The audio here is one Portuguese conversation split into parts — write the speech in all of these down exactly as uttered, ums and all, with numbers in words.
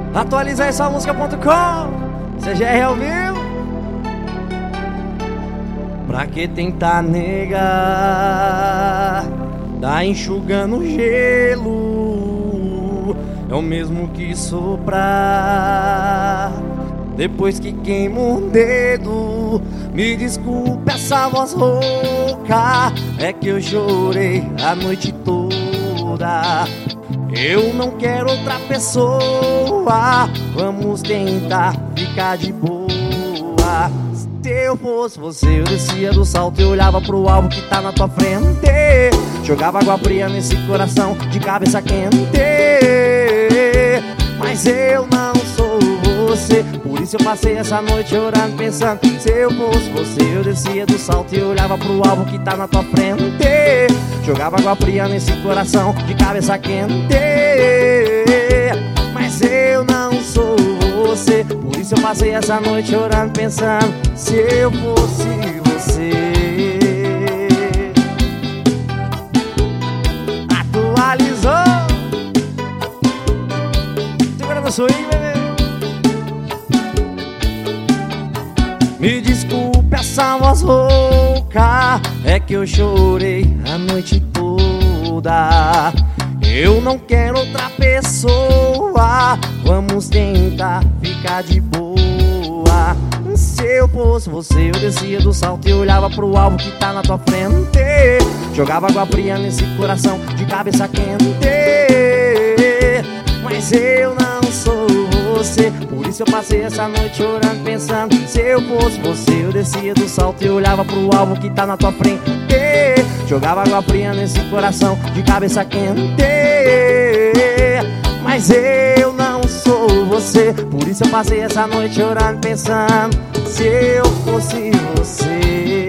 Atualiza aí sua música ponto com. C G R ao vivo. Pra que tentar negar? Tá enxugando gelo. É o mesmo que soprar depois que queima um dedo. Me desculpe essa voz rouca, é que eu chorei a noite toda. Eu não quero outra pessoa, vamos tentar ficar de boa. Se eu fosse você, eu descia do salto e olhava pro alvo que tá na tua frente. Jogava água fria nesse coração de cabeça quente. Mas eu não sou você, por isso eu passei essa noite orando, pensando. Se eu fosse você, eu descia do salto e olhava pro alvo que tá na tua frente. Jogava água fria nesse coração de cabeça quente. Mas eu não sou você, por isso eu passei essa noite orando, pensando. Se eu fosse você. Atualizou. Segura no swing, bebê. Me desculpe essa voz rouca, é que eu chorei a noite toda. Eu não quero outra pessoa, vamos tentar ficar de boa. Se eu fosse você, eu descia do salto e olhava pro alvo que tá na tua frente. Jogava água fria nesse coração de cabeça quente. Mas eu não sou você, por isso eu passei essa noite orando, pensando. Se eu fosse você, eu descia do salto e olhava pro alvo que tá na tua frente. Jogava água fria nesse coração de cabeça quente. Mas eu não sou você, por isso eu passei essa noite orando, pensando. Se eu fosse você.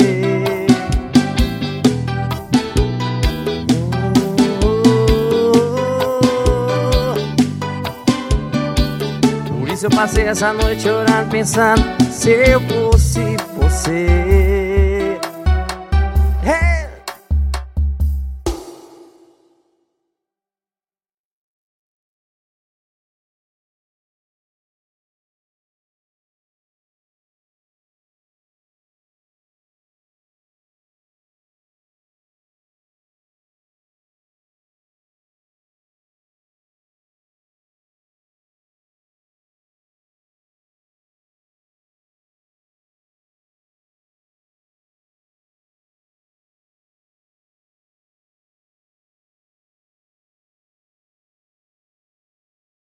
Por isso eu passei essa noite orando, pensando. Se eu fosse você.